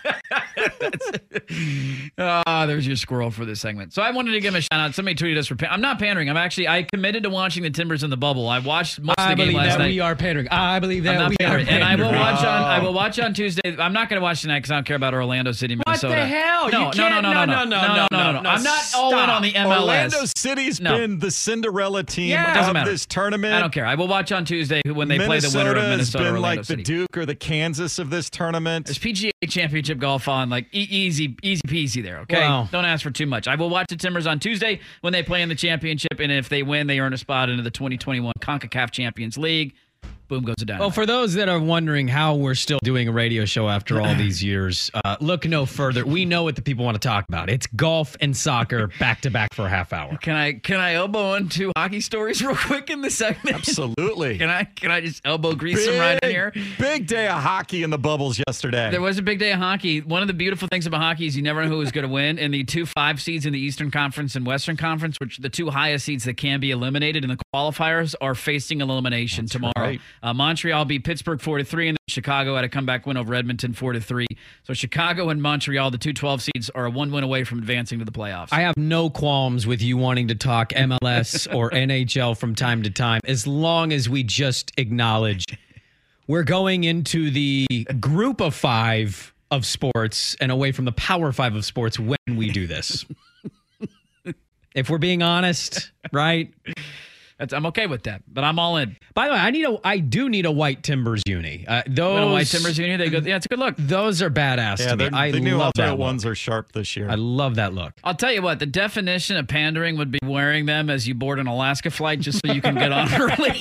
Ah, there's your squirrel for this segment. So I wanted to give him a shout out. Somebody tweeted us for. Pan- I'm not pandering. I'm actually I committed to watching the Timbers in the bubble. I watched most I of the game believe last that night. we are pandering. I believe I'm that not we pandering. are And I will pandering. watch on. I Oh. will watch on Tuesday. I'm not going to watch tonight because I don't care about Orlando City, What Minnesota. the hell? No, You no, can't- no, no, no, no, no, no, no, no, no. I'm not all in Stop. on the M L S. Orlando City's No. been the Cinderella team Yeah. Doesn't of matter. this tournament. I don't care. I will watch on Tuesday when they play the winner of Minnesota has Minnesota been Orlando like City. the Duke or the Kansas of this tournament. There's P G A Championship golf on, like e- easy, easy peasy there. Okay, Wow. don't ask for too much. I will watch the Timbers on Tuesday when they play in the championship, and if they win, they earn a spot into the twenty twenty-one CONCACAF Champions League. Boom goes the dynamite. Well, for those that are wondering how we're still doing a radio show after all these years, uh, look no further. We know what the people want to talk about. It's golf and soccer back to back for a half hour. Can I can I elbow into hockey stories real quick in the segment? Absolutely. Can I can I just elbow grease them right in here? Big day of hockey in the bubbles yesterday. There was a big day of hockey. One of the beautiful things about hockey is you never know who is going to win. And the two five seeds in the Eastern Conference and Western Conference, which the two highest seeds that can be eliminated in the qualifiers, are facing elimination That's tomorrow. right. Uh, Montreal beat Pittsburgh four to three, and then Chicago had a comeback win over Edmonton four to three. So Chicago and Montreal, the two twelve seeds, are a one win away from advancing to the playoffs. I have no qualms with you wanting to talk M L S or N H L from time to time, as long as we just acknowledge we're going into the group of five of sports and away from the power five of sports when we do this. If we're being honest, right? That's, I'm okay with that, but I'm all in. By the way, I need a, I do need a white Timbers uni. Uh, those When a white Timbers uni, they go, yeah, it's a good look. Those are badass yeah, to me. they're- I the new love that alternate look. ones are sharp this year. I love that look. I'll tell you what, the definition of pandering would be wearing them as you board an Alaska flight just so you can get on early.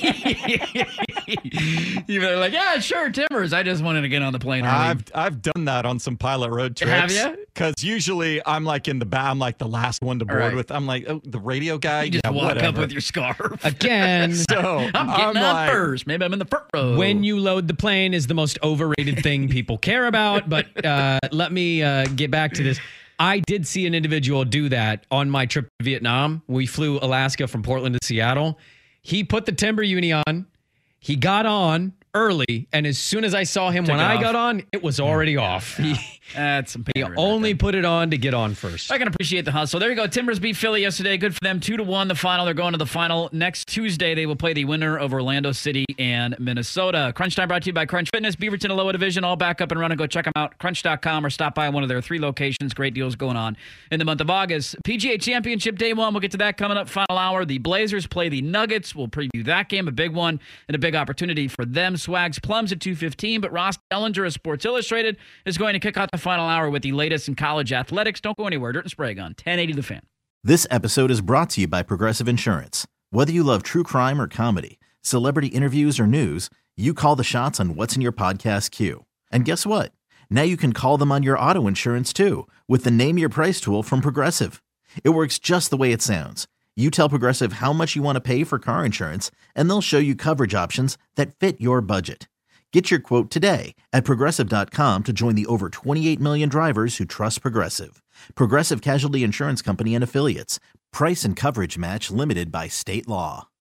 You're like, yeah, sure, Timbers. I just wanted to get on the plane early. I've I've done that on some pilot road trips. Have ya? Because usually I'm like in the back. I'm like the last one to board right. with. I'm like oh, the radio guy. you just yeah, walk whatever. up with your scarf. Again, So I'm getting I'm on like, first. Maybe I'm in the front row. when you load the plane is the most overrated thing people care about. But uh, let me uh, get back to this. I did see an individual do that on my trip to Vietnam. We flew Alaska from Portland to Seattle. He put the Timber uni on. He got on early, and as soon as I saw him Took when it I off. got on, it was already off. He, That's some he pandering. only put it on to get on first. I can appreciate the hustle. There you go. Timbers beat Philly yesterday. Good for them. Two to one. The final. They're going to the final next Tuesday. They will play the winner of Orlando City and Minnesota. Crunch Time brought to you by Crunch Fitness. Beaverton, Aloha Division, all back up and running. Go check them out. Crunch dot com or stop by one of their three locations. Great deals going on in the month of August. P G A Championship Day One. We'll get to that coming up. Final hour. The Blazers play the Nuggets. We'll preview that game. A big one and a big opportunity for them. Swags plums at two fifteen. But Ross Dellinger of Sports Illustrated is going to kick off the final hour with the latest in college athletics. Don't go anywhere. Dirt and Sprague on ten eighty The Fan. This episode is brought to you by Progressive Insurance. Whether you love true crime or comedy, celebrity interviews or news, you call the shots on what's in your podcast queue. And guess what? Now you can call them on your auto insurance too with the Name Your Price tool from Progressive. It works just the way it sounds. You tell Progressive how much you want to pay for car insurance, and they'll show you coverage options that fit your budget. Get your quote today at Progressive dot com to join the over twenty-eight million drivers who trust Progressive. Progressive Casualty Insurance Company and Affiliates. Price and coverage match limited by state law.